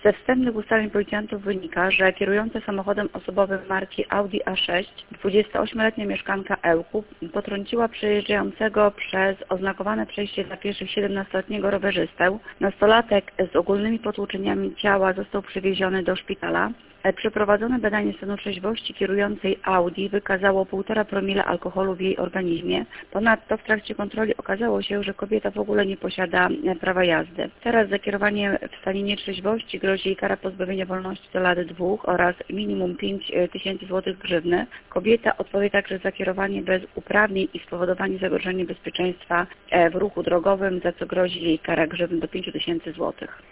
Ze wstępnych ustaleń policjantów wynika, że kierująca samochodem osobowym marki Audi A6 28-letnia mieszkanka Ełku potrąciła przejeżdżającego przez oznakowane przejście dla pieszych 17-letniego rowerzystę. Nastolatek z ogólnymi potłuczeniami ciała został przewieziony do szpitala. Przeprowadzone badanie stanu trzeźwości kierującej Audi wykazało 1,5 promila alkoholu w jej organizmie. Ponadto w trakcie kontroli okazało się, że kobieta w ogóle nie posiada prawa jazdy. Teraz za kierowanie w stanie nietrzeźwości grozi jej kara pozbawienia wolności do lat 2 oraz minimum 5 tysięcy złotych grzywny. Kobieta odpowie także za kierowanie bez uprawnień i spowodowanie zagrożenia bezpieczeństwa w ruchu drogowym, za co grozi jej kara grzywny do 5 tysięcy złotych.